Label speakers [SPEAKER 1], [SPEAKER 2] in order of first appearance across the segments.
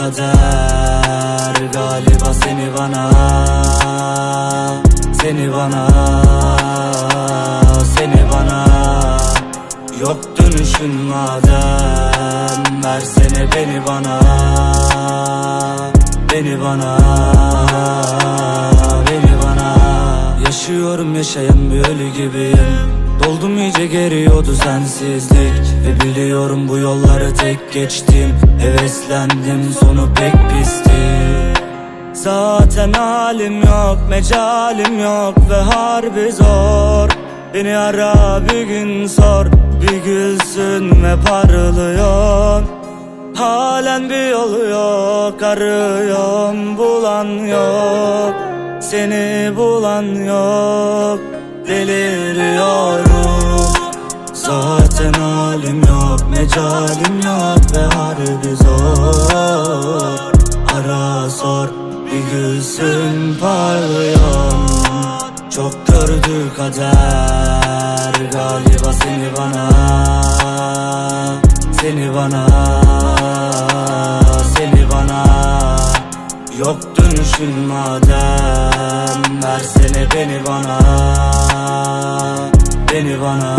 [SPEAKER 1] kader galiba seni bana, seni bana, seni bana. Yok dönüşün madem, versene beni bana, beni bana, beni bana. Yaşıyorum yaşayan bir ölü gibiyim. Doldum iyice geriyordu sensizlik. Ve biliyorum bu yolları tek geçtim. Heveslendim sonu pek pisti. Zaten halim yok, mecalim yok ve harbi zor. Beni ara bir gün sor, bir gülsün ve parlıyor. Halen bir yolu yok, arıyorum bulan yok. Seni bulan yok, deliriyorum. Zaten halim yok, mecalim yok ve harbi zor. Ara sor, bir gülsün parlıyor. Çok gördü kader galiba seni bana, seni bana, seni bana. Yok dönüşün madem, versene beni bana, beni bana,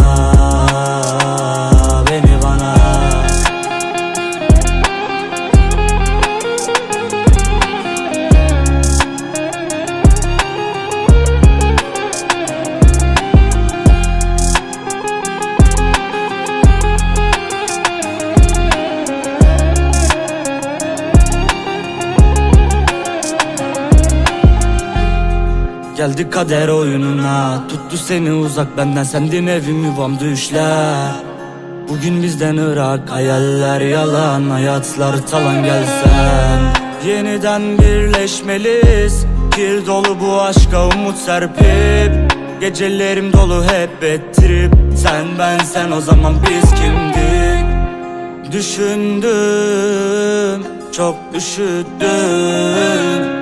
[SPEAKER 1] beni bana. Geldik kader oyununa, tuttu seni uzak benden, sendin evim yuvam düşler. Bugün bizden ırak, hayaller yalan, hayatlar talan. Gelsen yeniden birleşmeliyiz. Kir dolu bu aşka umut serpip, gecelerim dolu hep ettirip. Sen ben sen, o zaman biz kimdik? Düşündüm, çok üşüdüm.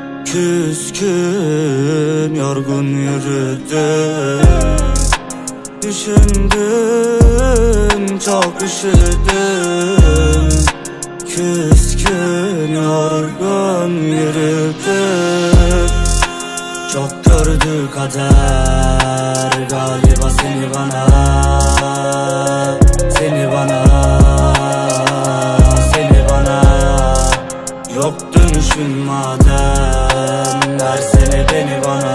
[SPEAKER 1] Küskün, yorgun yürüdüm. Düşündüm, çok üşüdüm. Küskün, yorgun yürüdüm. Çok gördü kader galiba seni bana, seni bana, seni bana. Yok dönüşün madem, versene beni bana,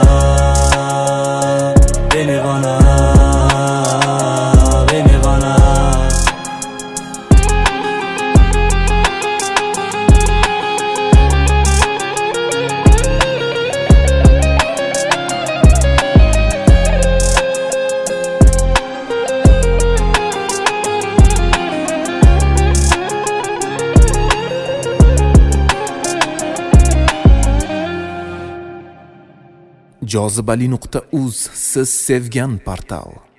[SPEAKER 1] beni bana, beni bana.
[SPEAKER 2] Jozibali.uz, siz sevgan portal.